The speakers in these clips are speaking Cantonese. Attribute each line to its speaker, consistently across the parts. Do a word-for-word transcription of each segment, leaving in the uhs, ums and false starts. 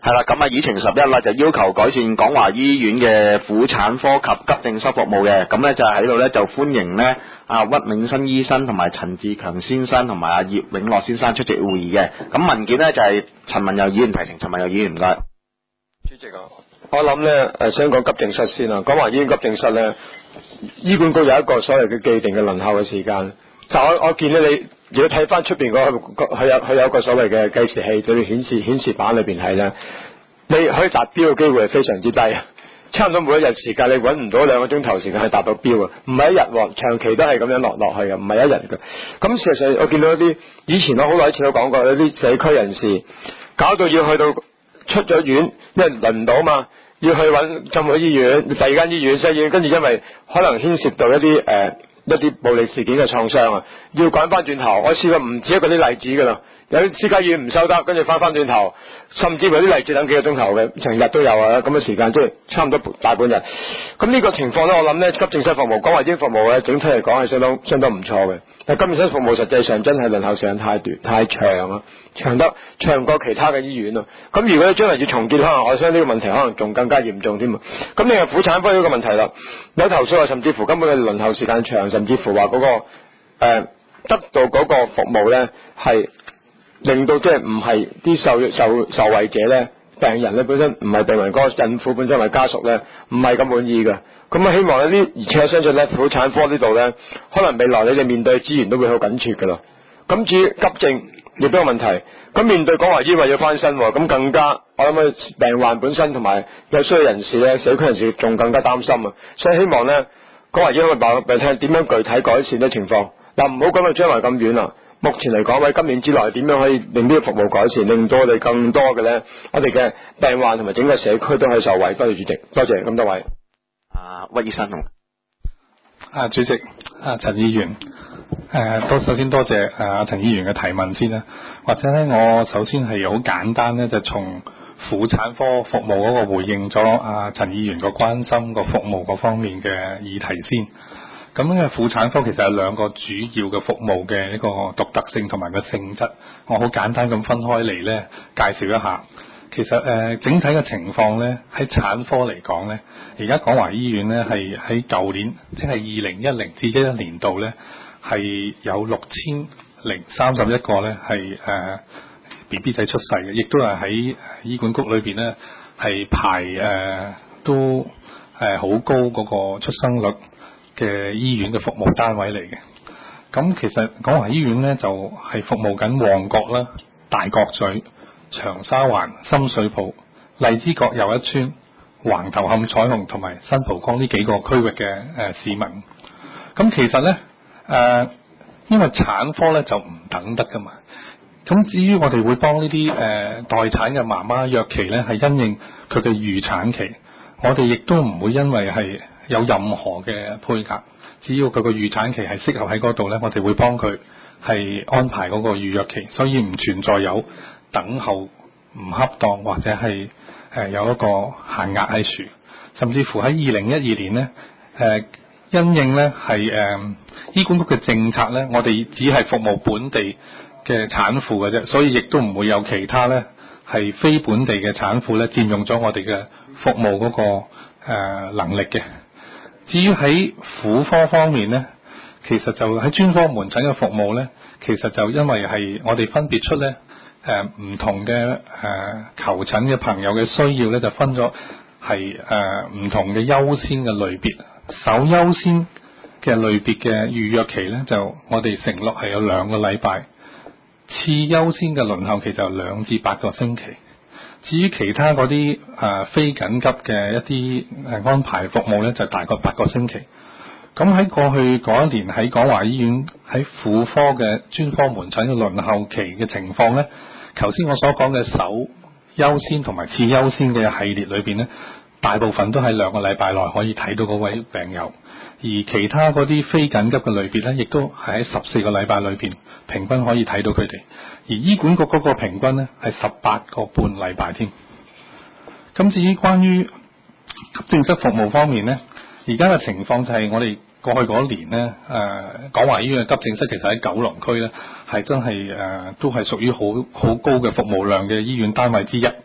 Speaker 1: 係啦，咁啊，議程十一啦，就要求改善廣華醫院嘅婦產科及急症室服務嘅，咁咧就喺度咧就歡迎咧阿屈銘新醫生同埋陳志強先生同埋阿葉永樂先生出席會議嘅。咁文件咧就係陳文佑議員提呈，陳文佑議員唔該。
Speaker 2: 主席啊，我諗咧誒，先講急症室先啦。廣華醫院急症室咧，醫管局有一個所謂嘅既定嘅輪候嘅時間。但我我見到你如果睇翻出邊嗰個佢有佢有一個所謂嘅計時器，對顯示顯示板裏邊係咧，你可以達標嘅機會係非常之低，差唔多每一日時間你揾唔到兩個鐘頭時間係達到標啊，唔係一日喎，長期都係咁樣落落去嘅，唔係一日嘅。咁事實上我見到一啲以前我好耐以前都講過，有啲社區人士搞到要去到出咗院，因為輪唔到嘛，要去揾浸會醫院、第二間醫院、西醫院，跟住因為可能牽涉到一啲誒。呃一啲暴力事件嘅創傷啊，要趕翻轉頭。我試過唔止一個啲例子噶啦，有啲私家醫院唔收得，跟住翻翻轉頭，甚至乎有啲例子等幾個鐘頭嘅，成日都有啊。咁嘅時間即係差唔多大半日。咁呢個情況咧，我諗咧急症室服務、廣華醫院服務咧，整體嚟講係相當相當唔錯嘅。但急症室服務實際上真係輪候時間太短太長啊，長得長過其他嘅醫院啊。咁如果你將來要重建，可能我相信呢個問題可能仲更加嚴重添啊。咁你係婦產科呢個問題啦，有投訴啊，甚至乎根本嘅輪候時間長，甚至乎話嗰個誒、呃、得到嗰個服務咧係令到即係唔係啲受受受惠者咧，病人咧本身唔係病人，嗰個孕婦本身係家屬咧唔係咁滿意嘅。咁啊希望呢啲，而且我相信咧婦產科呢度咧，可能未來你哋面對資源都會好緊缺噶啦。咁至於急症亦都有問題，咁面對廣華醫院話要翻身，咁更加我諗病患本身同埋有需要人士咧，社區人士仲更加擔心啊。所以希望咧廣華醫院話俾你聽點樣具體改善呢情況。嗱，唔好講到將來咁遠啦。目前嚟講，喺今年之內點樣可以令呢個服務改善，令到我哋更多嘅咧，我哋嘅病患同埋整個社區都可以受惠。多謝主席，多謝咁多位。
Speaker 1: 啊，屈醫生同
Speaker 3: 啊，主席啊，陳議員，誒，多首先多謝啊陳議員嘅提問先啦。或者咧，我首先係好簡單咧，就從婦產科服務嗰個回應咗啊陳議員個關心個服務嗰方面嘅議題先。咁嘅婦產科其實有兩個主要嘅服務嘅一個獨特性同埋個性質，我好簡單咁分開嚟咧介紹一下。其實誒、呃、整體嘅情況咧，喺產科嚟講咧，而家廣華醫院咧係喺舊年，即係二零一零至一一年度咧，係有六千零三十一個咧係誒 B B 仔出世嘅，亦都係喺醫管局裏邊咧係排誒、呃、都誒好、呃、高嗰個出生率嘅醫院嘅服務單位嚟嘅。咁其實廣華醫院咧就係、是、服務緊旺角啦、大角咀、長沙灣、深水埗、荔枝角又一村、橫頭磡彩虹同埋新蒲崗呢幾個區域嘅誒、呃、市民。咁其實咧誒、呃，因為產科咧就唔等得噶嘛。咁至於我哋會幫呢啲誒待產嘅媽媽約期咧，係因應佢嘅預產期，我哋亦都唔會因為係有任何嘅配額，只要佢個預產期係適合喺嗰度咧，我哋會幫佢係安排嗰個預約期，所以唔存在有等候唔恰當或者係誒、呃、有一個限額喺處。甚至乎喺二零一二年呢，誒、呃、因應呢係誒醫管局嘅政策呢，我哋只係服務本地嘅產婦嘅啫，所以亦都唔會有其他呢係非本地嘅產婦呢佔用咗我哋嘅服務嗰、那個誒、呃、能力嘅。至於喺婦科方面呢，其實就喺專科門診嘅服務呢，其實就因為係我哋分別出呢誒唔、呃、同嘅誒、呃、求診嘅朋友嘅需要呢，就分咗係誒唔同嘅優先嘅類別。首優先嘅類別嘅預約期呢，就我哋承諾係有兩個禮拜；次優先嘅輪候期就兩至八個星期。至於其他嗰啲誒非緊急嘅一啲誒安排服務咧，就大概八個星期。咁喺過去嗰一年喺廣華醫院喺婦科嘅專科門診嘅輪候期嘅情況咧，頭先我所講嘅首優先同埋次優先嘅系列裏邊咧，大部分都喺兩個禮拜內可以睇到嗰位病友，而其他嗰啲非緊急嘅類別咧，亦都係喺十四個禮拜裏邊平均可以睇到佢哋。而醫管局嗰個平均呢係十八個半禮拜添。咁至於關於急症室服務方面呢，而家嘅情況就係我哋過去嗰年呢，誒、呃、廣華醫院嘅急症室其實喺九龍區呢係真係誒、呃、都係屬於好好高嘅服務量嘅醫院單位之一。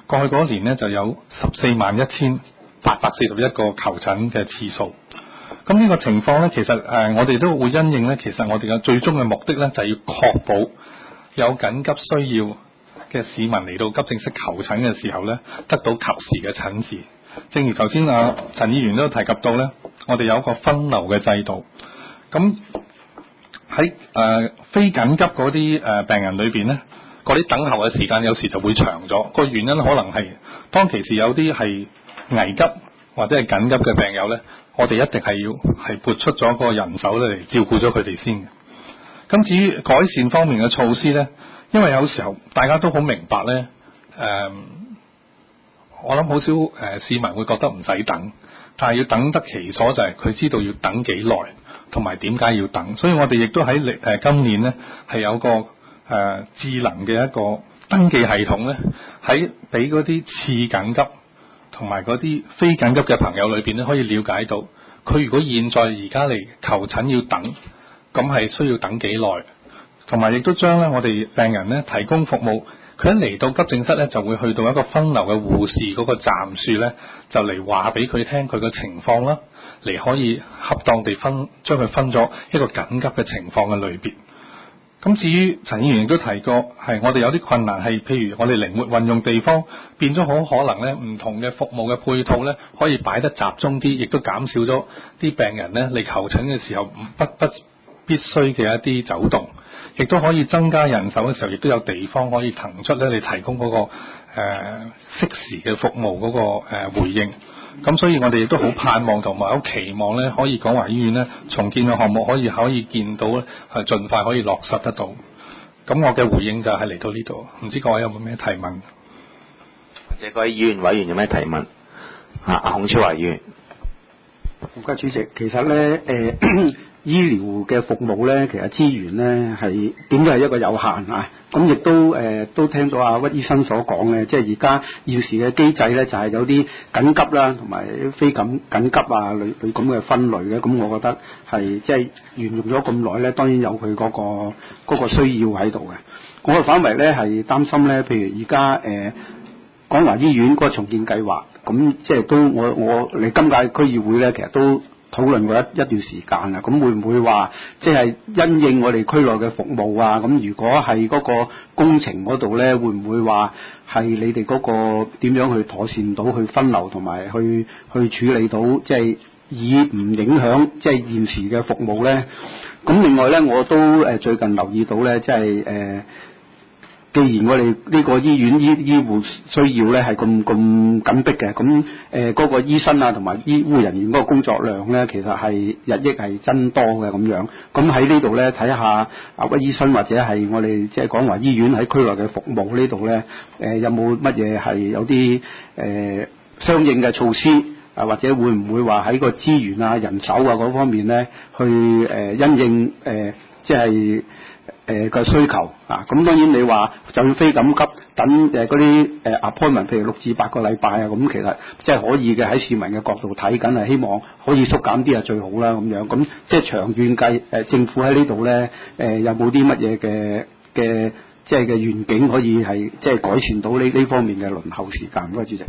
Speaker 3: 過去嗰一年呢，就有十四萬一千八百四十一個求診嘅次數。咁呢個情況呢，其實誒、呃、我哋都會因應呢，其實我哋嘅最終嘅目的呢，就係、是、要確保有緊急需要嘅市民嚟到急症室求診嘅時候呢，得到及時嘅診治。正如頭先啊陳議員都提及到呢，我哋有一個分流嘅制度。咁喺誒非緊急嗰啲誒病人裏邊呢，嗰啲等候嘅時間有時就會長咗。個原因可能係當其時有啲係危急或者係緊急嘅病友呢，我哋一定係要係撥出咗個人手咧嚟照顧咗佢哋先嘅。咁至於改善方面嘅措施呢，因為有時候大家都好明白呢，誒、呃，我諗好少誒、呃、市民會覺得唔使等，但係要等得其所就係佢知道要等幾耐，同埋點解要等。所以我哋亦都喺誒、呃、今年呢係有個誒、呃、智能嘅一個登記系統呢，喺俾嗰啲次緊急同埋嗰啲非緊急嘅朋友裏邊咧，可以了解到佢如果現在而家嚟求診要等，咁係需要等幾耐，同埋亦都將咧我哋病人咧提供服務，佢一嚟到急症室咧就會去到一個分流嘅護士嗰個站處咧，就嚟話俾佢聽佢嘅情況啦，嚟可以恰當地分將佢分咗一個緊急嘅情況嘅類別。咁至於陳議員亦都提過，係我哋有啲困難係，譬如我哋靈活運用地方，變咗好可能咧，唔同嘅服務嘅配套咧，可以擺得集中啲，亦都減少咗啲病人咧嚟求診嘅時候不不必須嘅一啲走動，亦都可以增加人手嘅時候，亦都有地方可以騰出咧嚟提供嗰、那個誒適、呃、時嘅服務嗰、那個誒、呃、回應。咁所以我哋亦都好盼望同埋好期望咧，可以廣華醫院咧重建嘅項目可以可以見到咧，係盡快可以落實得到。咁我嘅回應就係嚟到呢度，唔知各位有冇咩提問？
Speaker 1: 或者各位議員委員有咩提問？啊，孔超華議員。
Speaker 4: 國家主席，其實咧，誒、呃、醫療嘅服務咧，其實資源咧係點都係一個有限啊。咁亦都誒、呃、都聽到阿屈醫生所講嘅，即係而家現時嘅機制咧，就係、是、有啲緊急啦，同埋非緊緊急啊，類類咁嘅分類嘅。咁我覺得係即係沿用咗咁耐咧，當然有佢嗰、那個嗰、那個需要喺度嘅。我嘅反為咧係擔心咧，譬如而家誒廣華醫院嗰個重建計劃。咁即係都我我嚟今屆區議會咧，其實都討論過一一段時間啦。咁會唔會話即係因應我哋區內嘅服務啊？咁如果係嗰個工程嗰度咧，會唔會話係你哋嗰個點樣去妥善到去分流同埋去去處理到，即係以唔影響即係現時嘅服務咧？咁另外咧，我都誒最近留意到咧，即係誒。既然我哋呢個醫院醫醫護需要咧係咁咁緊迫嘅，咁誒嗰個醫生啊同埋醫護人員嗰個工作量咧，其實係日益係增多嘅咁樣。咁喺呢度咧睇下啊屈醫生或者係我哋即係廣華醫院喺區內嘅服務呢度咧，誒、呃、有冇乜嘢係有啲誒、呃、相應嘅措施啊？或者會唔會話喺個資源啊人手啊嗰方面咧去誒、呃、因應誒、呃、即係誒個、呃、需求啊，咁當然你話就算非緊急等誒嗰啲誒 appointment，譬如六至八個禮拜啊，咁其實即係可以嘅，喺市民嘅角度睇緊係希望可以縮減啲啊最好啦咁樣。咁即係長遠計誒、呃、政府喺呢度咧誒有冇啲乜嘢嘅嘅即係嘅願景可以係即係改善到呢呢方面嘅輪候時間？唔該，主席。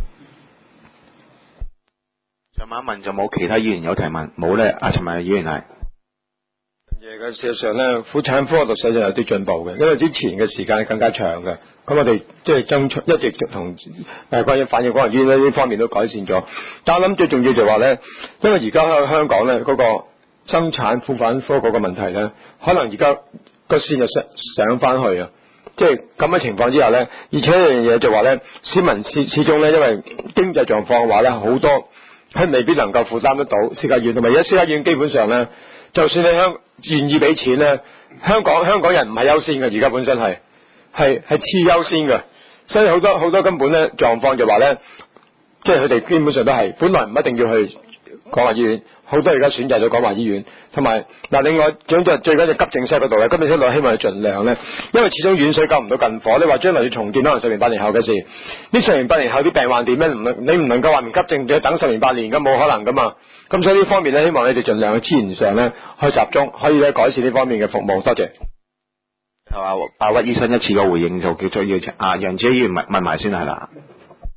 Speaker 1: 想問一問，就冇其他議員有提問？冇咧，阿陳文議員係。
Speaker 2: 嘅事實上咧，婦產科度實際有啲進步嘅，因為之前嘅時間更加長嘅。咁我哋即係爭取一直同誒關於反映廣華醫院呢方面都改善咗。但我諗最重要就係話咧，因為而家喺香港咧嗰個生產婦產科嗰個問題咧，可能而家個線就上上翻去啊。即係咁嘅情況之下咧，而且一樣嘢就話咧，市民始始終咧，因為經濟狀況嘅話咧，好多佢未必能夠負擔得到私家醫院，同埋而家私家醫院基本上咧，就算你香願意俾錢咧，香港香港人唔係優先嘅，而家本身係係係次優先嘅，所以好多好多根本咧狀況就話咧，即係佢哋基本上都係本來唔一定要去廣華醫院，好多而家選擇咗廣華醫院，同埋嗱另外總之最緊要急症室嗰度咧，急症室度希望你盡量咧，因為始終遠水救唔到近火，你話將來要重建可能十年八年後嘅事，呢十年八年後啲病患點咧？唔能你唔能夠話唔急症就等十年八年咁冇可能噶嘛，咁所以呢方面咧，希望你哋盡量喺資源上咧去集中，可以咧改善呢方面嘅服務。多謝。
Speaker 1: 係嘛？阿屈醫生一次個回應就叫做要啊楊子議員問問埋先係啦。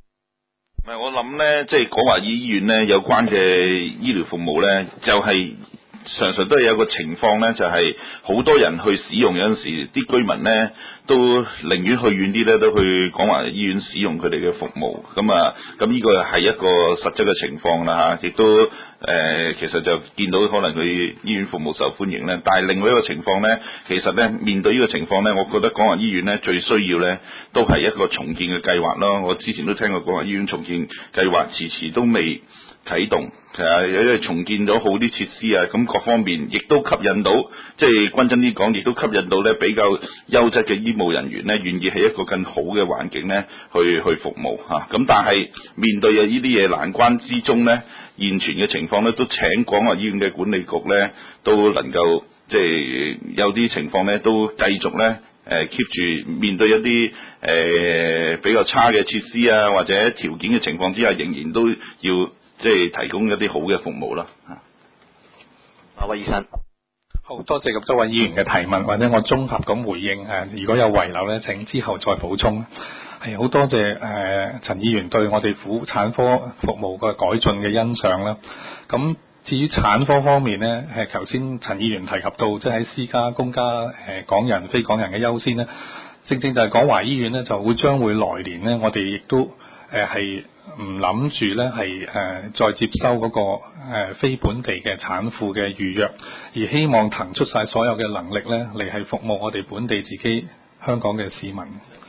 Speaker 5: 係我諗咧，即係廣華醫院咧有關嘅醫療服務咧，就係、是。常常都係有個情況咧，就係、是、好多人去使用，有陣時啲居民咧都寧願去遠啲咧，都去廣華醫院使用佢哋嘅服務。咁啊，咁呢個係一個實質嘅情況啦嚇，亦都誒、呃、其實就見到可能佢醫院服務受歡迎咧。但係另外一個情況咧，其實咧面對呢個情況咧，我覺得廣華醫院咧最需要咧都係一個重建嘅計劃咯。我之前都聽過廣華醫院重建計劃，遲遲都未啟動，其實因為重建咗好啲設施啊，咁各方面亦都吸引到，即係均真啲講，亦都吸引到咧比較優質嘅醫務人員咧，願意喺一個更好嘅環境咧去去服務嚇。咁、啊、但係面對啊呢啲嘢難關之中咧，現存嘅情況咧，都請廣華醫院嘅管理局咧，都能夠即係有啲情況咧，都繼續咧。誒 keep 住面對一啲誒、呃、比較差嘅設施啊，或者條件嘅情況之下，仍然都要即係提供一啲好嘅服務啦。
Speaker 1: 阿威醫生，
Speaker 3: 好多謝咁多位議員嘅提問，或者我綜合咁回應誒，如果有遺漏咧，請之後再補充。係好多謝誒、呃、陳議員對我哋婦產科服務嘅改進嘅欣賞啦。咁至於產科方面呢，誒頭先陳議員提及到，即係喺私家、公家、誒、呃、港人、非港人嘅優先呢，正正就係廣華醫院呢，就會將會來年呢，我哋亦都誒係唔諗住呢，係誒、呃、再接收嗰、那個、呃、非本地嘅產婦嘅預約，而希望騰出晒所有嘅能力呢，嚟係服務我哋本地自己香港嘅市民。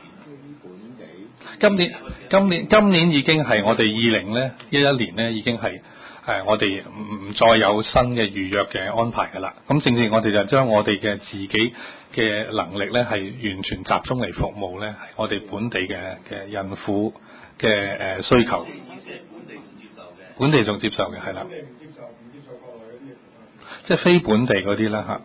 Speaker 3: 今年今年今年已經係我哋二零呢一一年呢，已經係。誒、呃，我哋唔再有新嘅預約嘅安排㗎啦。咁正正我哋就將我哋嘅自己嘅能力咧，係完全集中嚟服務咧，我哋本地嘅嘅孕婦嘅誒、呃、需求。本地仲接受嘅，係啦。即係非本地嗰啲啦嚇。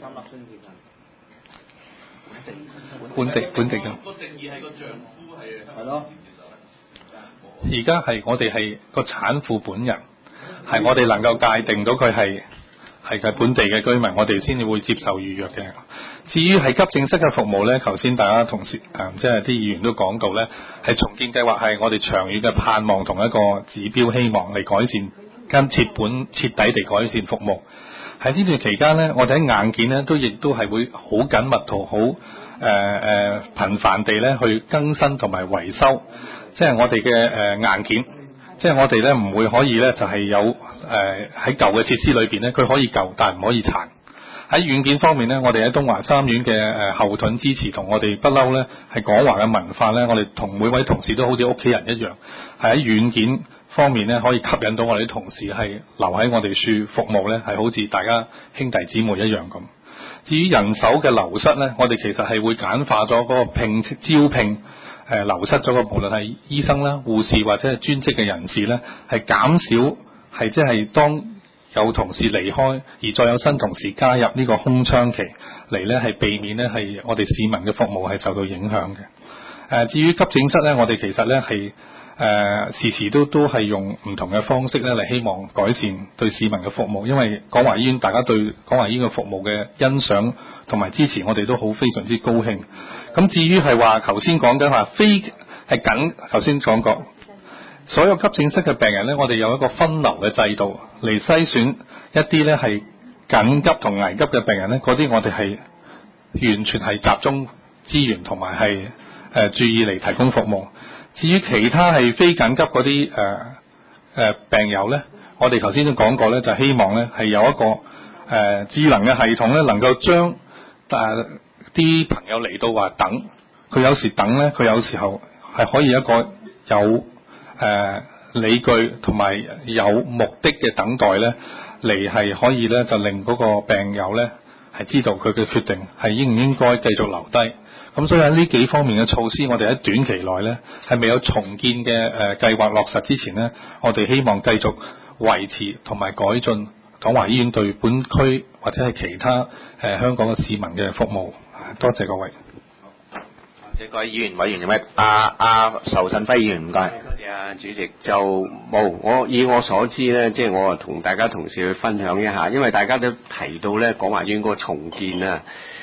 Speaker 3: 本地本地嘅。個定義係個丈夫係。係咯。而家係我哋係個產婦本人。係我哋能夠界定到佢係係佢本地嘅居民，我哋先至會接受預約嘅。至於係急症室嘅服務呢，頭先大家同事誒、呃，即係啲議員都講到呢，係重建計劃係我哋長遠嘅盼望同一個指標，希望嚟改善跟徹本徹底地改善服務。喺呢段期間呢，我哋喺硬件呢都亦都係會好緊密同好誒誒頻繁地咧去更新同埋維修，即係我哋嘅誒硬件。即係我哋咧唔會可以咧就係、是、有誒喺舊嘅設施裏邊咧，佢可以舊但係唔可以殘。喺軟件方面咧，我哋喺東華三院嘅誒後盾支持同我哋不嬲咧係廣華嘅文化咧，我哋同每位同事都好似屋企人一樣，係喺軟件方面咧可以吸引到我哋啲同事係留喺我哋處服務咧，係好似大家兄弟姊妹一樣咁。至於人手嘅流失咧，我哋其實係會簡化咗嗰個聘招聘。誒、呃、流失咗個無論係醫生啦、護士或者係專職嘅人士咧，係減少係即係當有同事離開，而再有新同事加入呢個空窗期嚟咧，係避免咧係我哋市民嘅服務係受到影響嘅。誒、呃、至於急症室咧，我哋其實咧係誒時時都都係用唔同嘅方式咧嚟希望改善對市民嘅服務，因為廣華醫院大家對廣華醫院嘅服務嘅欣賞同埋支持，我哋都好非常之高興。咁至於係話頭先講緊話非係緊，頭先講過所有急症室嘅病人咧，我哋有一個分流嘅制度嚟篩選一啲咧係緊急同危急嘅病人咧，嗰啲我哋係完全係集中資源同埋係誒注意嚟提供服務。至於其他係非緊急嗰啲誒誒病友咧，我哋頭先都講過咧，就希望咧係有一個誒、呃、智能嘅系統咧，能夠將誒啲朋友嚟到話等，佢有時等咧，佢有時候係可以一個有誒、呃、理據同埋有目的嘅等待咧，嚟係可以咧就令嗰個病友咧係知道佢嘅決定係應唔應該繼續留低。咁所以喺呢幾方面嘅措施，我哋喺短期內咧係未有重建嘅誒、呃、計劃落實之前呢，我哋希望繼續維持同埋改進廣華醫院對本區或者係其他誒、呃、香港嘅市民嘅服務。多謝各位。
Speaker 1: 謝各位議員委員有咩？阿阿仇振輝議員唔該。
Speaker 6: 多謝啊，主席。就冇我以我所知咧，即係我啊同大家同事去分享一下，因為大家都提到咧廣華醫院嗰個重建啊。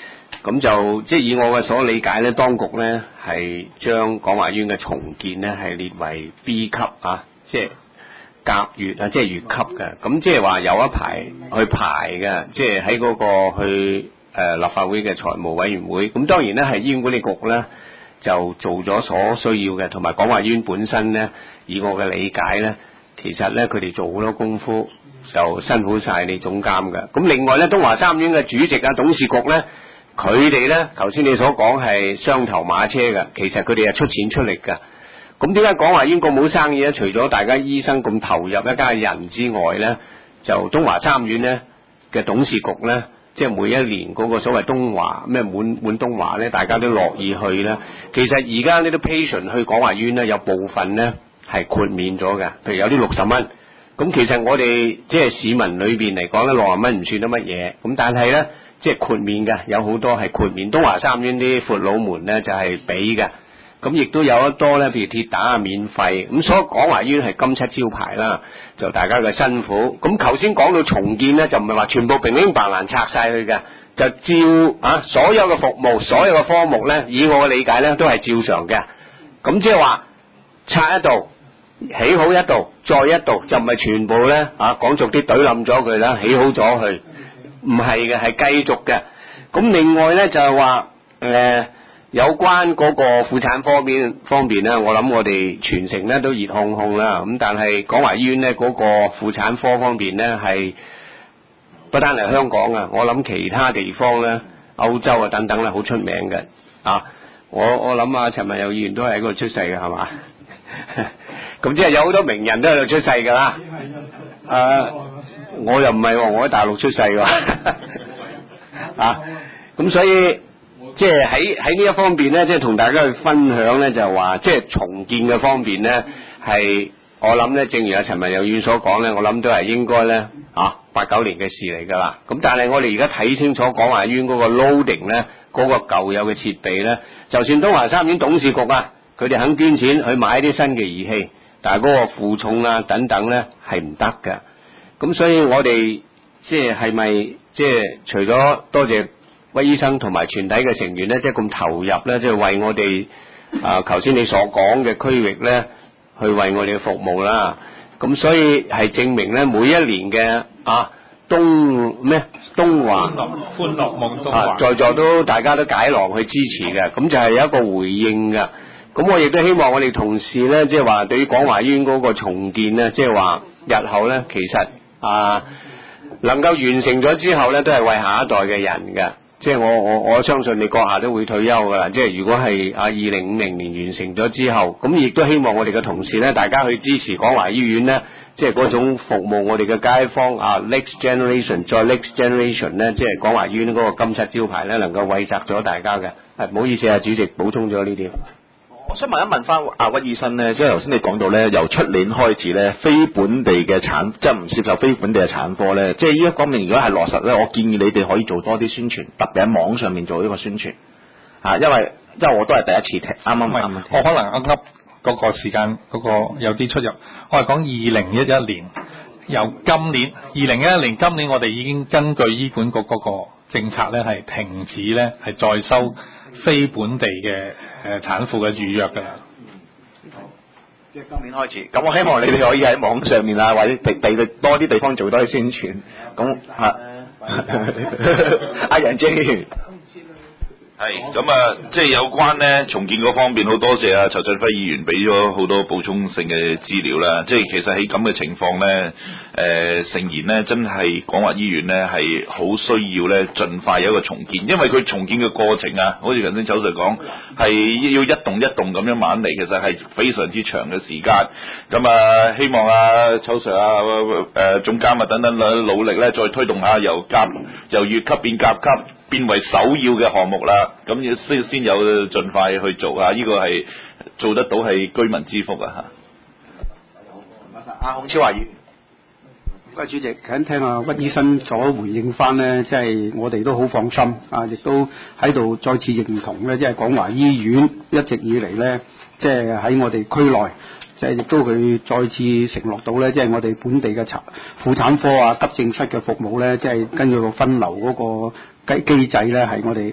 Speaker 6: 咁就即係以我嘅所理解咧，當局咧係將廣華醫院嘅重建咧係列為 B 級啊，即係甲乙啊，即係乙級嘅。咁即係話有一排去排嘅，即係喺嗰個去誒、呃、立法會嘅財務委員會。咁當然咧係醫院管理局咧就做咗所需要嘅，同埋廣華醫院本身咧，以我嘅理解咧，其實咧佢哋做好多功夫，就辛苦晒你總監嘅。咁另外咧，東華三院嘅主席啊、董事局咧，佢哋咧頭先你所講係雙頭馬車嘅，其實佢哋係出錢出力嘅。咁點解廣華醫院咁冇生意咧？除咗大家醫生咁投入一家人之外咧，就東華三院咧嘅董事局咧，即係每一年嗰個所謂東華咩滿滿東華咧，大家都樂意去咧。其實而家呢啲 patient 去廣華醫院咧，有部分咧係豁免咗嘅，譬如有啲六十蚊。咁其實我哋即係市民裏邊嚟講咧，六十蚊唔算得乜嘢。咁但係咧，即係豁免嘅，有好多係豁免。東華三院啲闊佬門咧就係俾嘅。咁亦都有得多咧，譬如鐵打啊免費。咁所以廣華醫院係金漆招牌啦，就大家嘅辛苦。咁頭先講到重建咧，就唔係話全部平平白蘭拆晒佢嘅，就照啊所有嘅服務、所有嘅科目咧，以我嘅理解咧都係照常嘅。咁即係話拆一度，起好一度，再一度，就唔係全部咧啊講俗啲懟冧咗佢啦，起好咗佢，唔係嘅，係繼續嘅。咁另外咧就係話誒。有關嗰個婦產科邊方面咧，我諗我哋全城咧都熱烘烘啦。咁但係廣華醫院咧嗰個婦產科方面咧係不單係香港啊，我諗其他地方咧、歐洲啊等等咧好出名嘅啊。我我諗啊，陳文友議員都係喺嗰度出世嘅係嘛？咁即係有好多名人都喺度出世㗎啦。誒、啊，我又唔係喎，我喺大陸出世㗎。啊，咁所以。即係喺喺呢一方面咧，即係同大家去分享咧，就係話即係重建嘅方面咧，係我諗咧，正如阿陳文友議員所講咧，我諗都係應該咧啊八九年嘅事嚟㗎啦。咁但係我哋而家睇清楚廣華醫院嗰個 loading 咧，嗰個舊有嘅設備咧，就算東華三院董事局啊，佢哋肯捐錢去買啲新嘅儀器，但係嗰個負重啊等等咧係唔得㗎。咁所以我哋即係係咪即係除咗多謝威醫生同埋全體嘅成員咧，即係咁投入咧，即係為我哋啊，頭先你所講嘅區域咧，去為我哋嘅服務啦。咁所以係證明咧，每一年嘅啊東咩東華
Speaker 3: 歡樂夢東華
Speaker 6: 啊，在座都大家都解囊去支持嘅，咁就係有一個回應嘅。咁我亦都希望我哋同事咧，即係話對於廣華醫院嗰個重建咧，即係話日後咧，其實啊能夠完成咗之後咧，都係為下一代嘅人嘅。即係我我我相信你閣下都會退休噶啦。即係如果係啊二零五零年完成咗之後，咁亦都希望我哋嘅同事咧，大家去支持廣華醫院咧，即係嗰種服務我哋嘅街坊啊 ，next generation 再 next generation 咧，即係廣華醫院嗰個金漆招牌咧，能夠惠澤咗大家嘅。係唔好意思啊，主席補充咗呢點。
Speaker 1: 我想問一問翻阿屈醫生咧，即係頭先你講到咧，由出年開始咧，非本地嘅產，即係唔接受非本地嘅產科咧，即係呢一方面如果係落實咧，我建議你哋可以做多啲宣傳，特別喺網上面做呢個宣傳啊，因為因為我都係第一次聽，啱啱啱啱。
Speaker 3: 我可能啱啱嗰個時間嗰個有啲出入，我係講二零一一年，由今年二零一一年今年我哋已經根據醫管局嗰個政策咧，係停止咧係再收非本地嘅誒產婦嘅預約㗎啦。
Speaker 1: 即係今年開始，咁我希望你哋可以喺網上面啊，或者地地多啲地方做多啲宣傳。咁啊，阿楊正員。
Speaker 5: 係咁啊，即係有關咧重建嗰方面，好多謝啊陳振輝議員俾咗好多補充性嘅資料啦。即係其實喺咁嘅情況咧，誒誠然咧，真係廣華醫院咧係好需要咧盡快有一個重建，因為佢重建嘅過程啊，好似頭先周 Sir 講，係要一棟一棟咁樣慢嚟，其實係非常之長嘅時間。咁啊，希望啊周 Sir 啊誒、呃、總監啊等等努力咧，再推動下由甲由乙級變甲級。變為首要嘅項目啦，咁要先先有盡快去做啊！呢、這個係做得到係居民之福啊！
Speaker 1: 嚇，阿孔超華議員，
Speaker 4: 各位主席，請聽阿屈醫生所回應翻呢，即係我哋都好放心啊，亦都喺度再次認同咧，即係廣華醫院一直以嚟呢，即係喺我哋區內，即係亦都佢再次承諾到呢，即係我哋本地嘅產婦產科啊、急症室嘅服務呢，即係根據個分流嗰個機機制咧，係我哋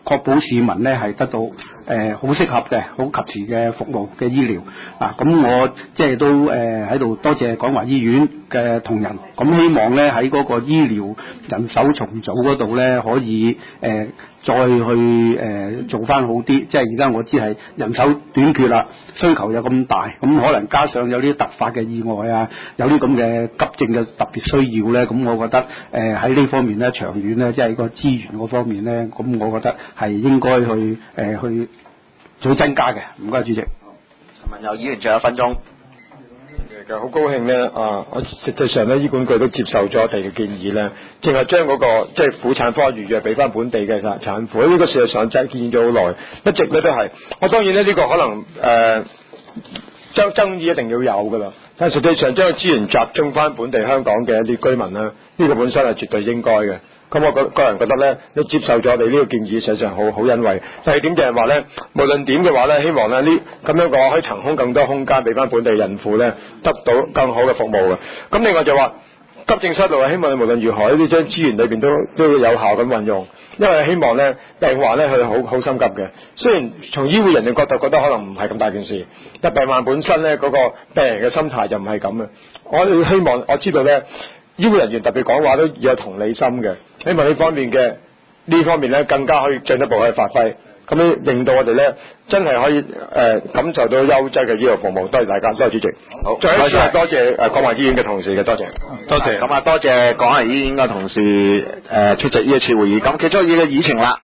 Speaker 4: 確保市民呢係得到誒好適合嘅、好及時嘅服務嘅醫療啊！咁我即係都誒喺度多謝廣華醫院嘅同仁，咁希望呢喺嗰個醫療人手重組嗰度呢，可以誒、呃、再去誒、呃、做翻好啲。即係而家我知係人手短缺啦，需求有咁大，咁可能加上有啲突發嘅意外啊，有啲咁嘅急症嘅特別需要呢。咁我覺得誒喺呢方面呢，長遠呢，即係個資源嗰方面呢，咁我覺得係應該去誒、呃、去做增加嘅。唔該，主席。
Speaker 1: 陳文友議員仲有一分鐘。
Speaker 2: 其實好高興咧，啊！我實際上咧，醫管局都接受咗我哋嘅建議咧，淨係將嗰個即係婦產科預約俾翻本地嘅產產婦。呢個事實上真係建議咗好耐，一直咧都係。我當然咧呢、呢個可能誒爭爭議一定要有㗎啦，但係實際上將個資源集中翻本地香港嘅一啲居民咧，呢、呢個本身係絕對應該嘅。咁我個個人覺得咧，你接受咗我哋呢個建議，實際上好好欣慰。第二點就係話咧，無論點嘅話咧，希望咧呢咁樣講可以騰空更多空間俾翻本地孕婦咧，得到更好嘅服務嘅。咁另外就話急症室度，希望無論如何呢啲將資源裏邊都都要有效咁運用，因為希望咧病患咧佢好好心急嘅。雖然從醫護人員角度覺得可能唔係咁大件事，但病患本身咧嗰、那個病人嘅心態就唔係咁嘅。我希望我知道咧。醫護人員特別講話都要有同理心嘅，希望呢方面嘅呢方面咧更加可以進一步去發揮，咁樣令到我哋咧真係可以誒、呃、感受到優質嘅醫療服務。多謝大家，多謝主席。好，再一次係多謝誒廣華醫院嘅同事嘅，多謝，
Speaker 3: 多謝。
Speaker 1: 咁啊，多謝廣華醫院嘅同事誒、呃、出席呢一次會議。咁結束呢個議程啦。